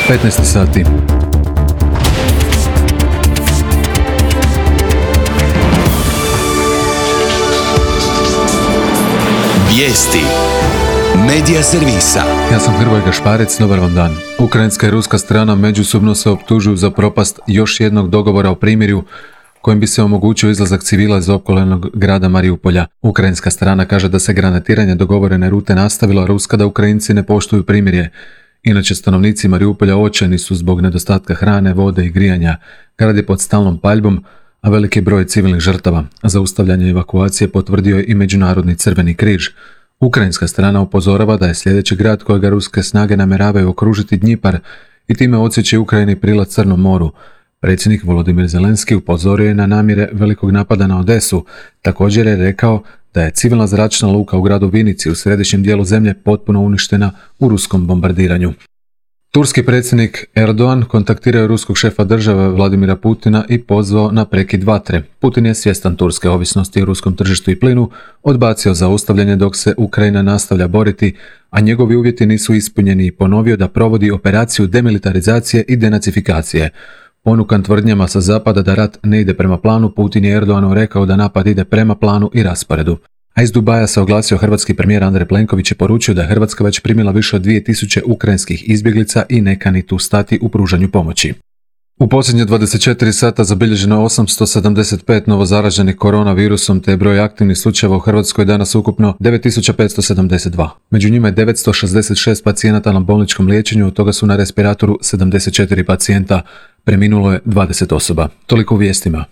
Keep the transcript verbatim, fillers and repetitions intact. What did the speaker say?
petnaest sati. Vijesti Medija servisa. Ja sam Hrvoje Gašparec, dobar vam dan. Ukrajinska i ruska strana međusobno se optužuju za propast još jednog dogovora o primirju kojim bi se omogućio izlazak civila iz opkoljenog grada Mariupolja. Ukrajinska strana kaže da se granatiranje dogovorene rute nastavilo, a ruska da Ukrajinci ne poštuju primirje. Inače, stanovnici Mariupolja očajni su zbog nedostatka hrane, vode i grijanja. Grad je pod stalnom paljbom, a veliki broj civilnih žrtava. Zaustavljanje evakuacije potvrdio je i Međunarodni crveni križ. Ukrajinska strana upozorava da je sljedeći grad kojega ruske snage namjeravaju okružiti Dnjipar i time odsjeći Ukrajini prilaz Crnom moru. Predsjednik Volodimir Zelenski upozorio je na namjere velikog napada na Odesu. Također je rekao da je civilna zračna luka u gradu Vinici u središnjem dijelu zemlje potpuno uništena u ruskom bombardiranju. Turski predsjednik Erdogan kontaktirao je ruskog šefa države Vladimira Putina i pozvao na prekid vatre. Putin je svjestan turske ovisnosti o ruskom tržištu i plinu, odbacio zaustavljanje dok se Ukrajina nastavlja boriti, a njegovi uvjeti nisu ispunjeni i ponovio da provodi operaciju demilitarizacije i denacifikacije. Ponukan tvrdnjama sa zapada da rat ne ide prema planu, Putin je Erdoganu rekao da napad ide prema planu i rasporedu. A iz Dubaja se oglasio hrvatski premijer Andrej Plenković i poručio da je Hrvatska već primila više od dvije tisuće ukrajinskih izbjeglica i ne kani tu stati u pružanju pomoći. U posljednje dvadeset četiri sata zabilježeno je osamsto sedamdeset pet novozaraženih koronavirusom, te je broj aktivnih slučajeva u Hrvatskoj danas ukupno devet tisuća petsto sedamdeset dva. Među njima je devetsto šezdeset šest pacijenata na bolničkom liječenju, od toga su na respiratoru sedamdeset četiri pacijenta, preminulo je dvadeset osoba. Toliko u vijestima.